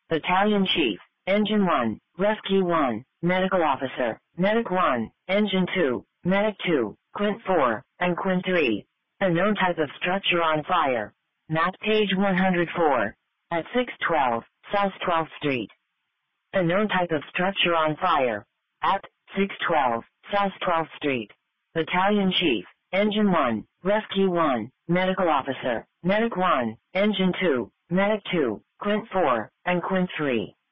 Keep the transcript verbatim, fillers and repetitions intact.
Battalion Chief, Engine one, Rescue one, Medical Officer, Medic one, Engine two, Medic two, Quint four, and Quint three. Unknown type of structure on fire. Map page one hundred four. At six twelve, South twelfth Street. Unknown type of structure on fire. At six twelve, South twelfth Street. Battalion Chief, Engine one, Rescue one, Medical Officer, Medic one, Engine two, Medic two, Quint four, and Quint three.